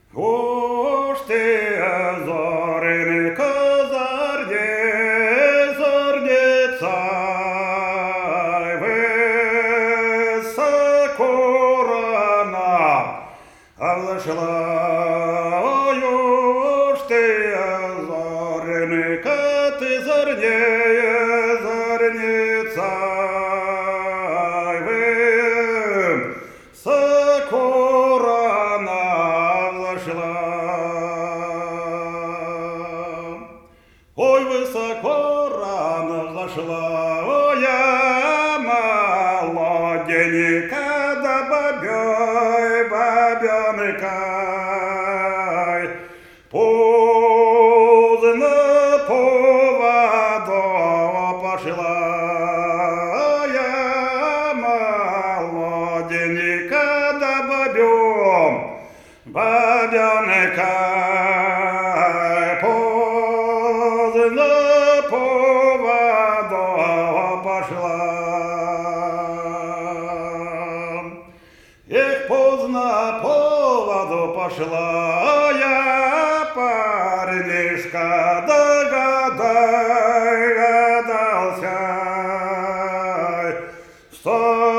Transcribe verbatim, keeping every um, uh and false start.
Уж ты, зоренька, зорне, зорница, высоко рано взошла. Ой, уж ты, зоренька, ты зорнее, зорница, высоко рано взошла. Ой, высоко рано взошла, ой, я молоденькая, да бабёй, бабёнкой, поздно по воду пошла. Я молоденькая, да бабём, бабёнкой, поздно по воду пошла. Эх, поздно по воду пошла, я парнишка догадался, что